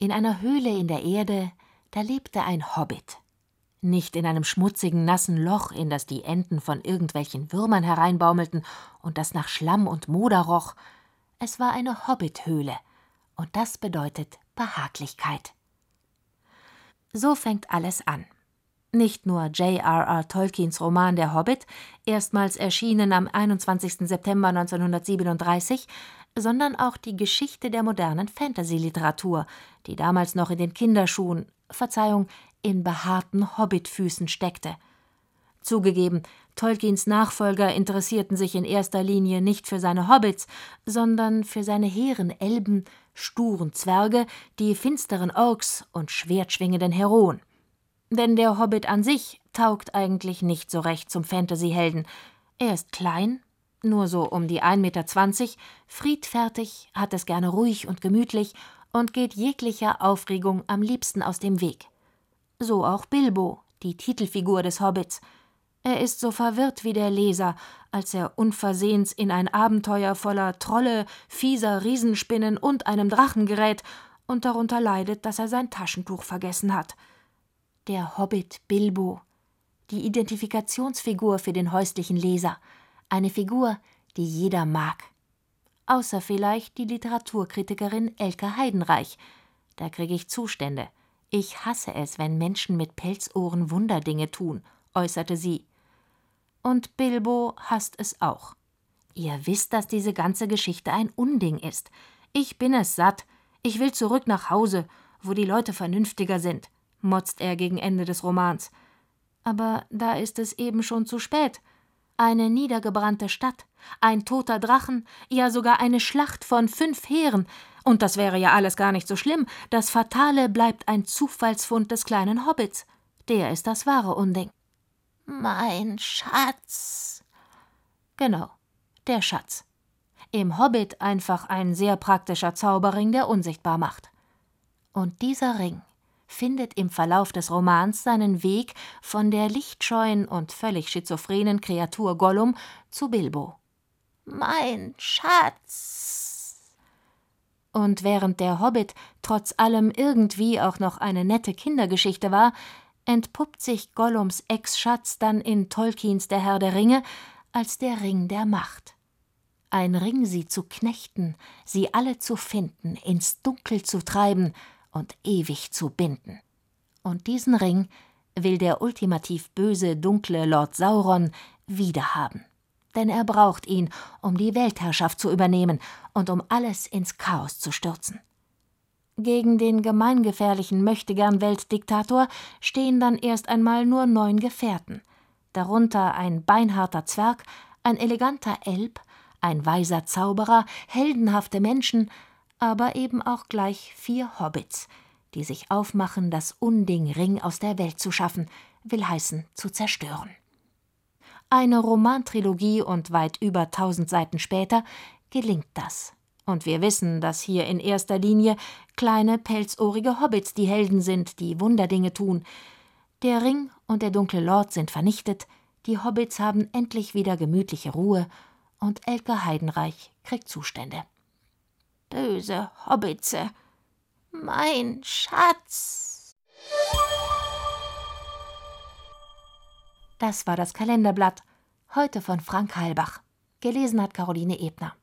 In einer Höhle in der Erde, da lebte ein Hobbit. Nicht in einem schmutzigen, nassen Loch, in das die Enten von irgendwelchen Würmern hereinbaumelten und das nach Schlamm und Moder roch. Es war eine Hobbithöhle, und das bedeutet Behaglichkeit. So fängt alles an. Nicht nur J.R.R. Tolkiens Roman Der Hobbit, erstmals erschienen am 21. September 1937, sondern auch die Geschichte der modernen Fantasy-Literatur, die damals noch in den Kinderschuhen, in behaarten Hobbitfüßen steckte. Zugegeben, Tolkiens Nachfolger interessierten sich in erster Linie nicht für seine Hobbits, sondern für seine hehren Elben, sturen Zwerge, die finsteren Orks und schwertschwingenden Heroen. Denn der Hobbit an sich taugt eigentlich nicht so recht zum Fantasy-Helden. Er ist klein, nur so um die 1,20 Meter, friedfertig, hat es gerne ruhig und gemütlich und geht jeglicher Aufregung am liebsten aus dem Weg. So auch Bilbo, die Titelfigur des Hobbits. Er ist so verwirrt wie der Leser, als er unversehens in ein Abenteuer voller Trolle, fieser Riesenspinnen und einem Drachen gerät und darunter leidet, dass er sein Taschentuch vergessen hat. Der Hobbit Bilbo, die Identifikationsfigur für den häuslichen Leser, eine Figur, die jeder mag. Außer vielleicht die Literaturkritikerin Elke Heidenreich. Da kriege ich Zustände. Ich hasse es, wenn Menschen mit Pelzohren Wunderdinge tun, äußerte sie. Und Bilbo hasst es auch. Ihr wisst, dass diese ganze Geschichte ein Unding ist. Ich bin es satt. Ich will zurück nach Hause, wo die Leute vernünftiger sind, motzt er gegen Ende des Romans. Aber da ist es eben schon zu spät. Eine niedergebrannte Stadt, ein toter Drachen, ja sogar eine Schlacht von 5 Heeren. Und das wäre ja alles gar nicht so schlimm. Das Fatale bleibt ein Zufallsfund des kleinen Hobbits. Der ist das wahre Unding. Mein Schatz. Genau, der Schatz. Im Hobbit einfach ein sehr praktischer Zauberring, der unsichtbar macht. Und dieser Ring findet im Verlauf des Romans seinen Weg von der lichtscheuen und völlig schizophrenen Kreatur Gollum zu Bilbo. Mein Schatz! Und während der Hobbit trotz allem irgendwie auch noch eine nette Kindergeschichte war, entpuppt sich Gollums Ex-Schatz dann in Tolkiens Der Herr der Ringe als der Ring der Macht. Ein Ring, sie zu knechten, sie alle zu finden, ins Dunkel zu treiben und ewig zu binden. Und diesen Ring will der ultimativ böse, dunkle Lord Sauron wiederhaben. Denn er braucht ihn, um die Weltherrschaft zu übernehmen und um alles ins Chaos zu stürzen. Gegen den gemeingefährlichen Möchtegern-Weltdiktator stehen dann erst einmal nur 9 Gefährten, darunter ein beinharter Zwerg, ein eleganter Elb, ein weiser Zauberer, heldenhafte Menschen, aber eben auch gleich 4 Hobbits, die sich aufmachen, das Unding Ring aus der Welt zu schaffen, will heißen zu zerstören. Eine Romantrilogie und weit über 1000 Seiten später gelingt das. Und wir wissen, dass hier in erster Linie kleine, pelzohrige Hobbits die Helden sind, die Wunderdinge tun. Der Ring und der dunkle Lord sind vernichtet, die Hobbits haben endlich wieder gemütliche Ruhe und Elke Heidenreich kriegt Zustände. Böse Hobbitze, mein Schatz! Das war das Kalenderblatt, heute von Frank Halbach. Gelesen hat Caroline Ebner.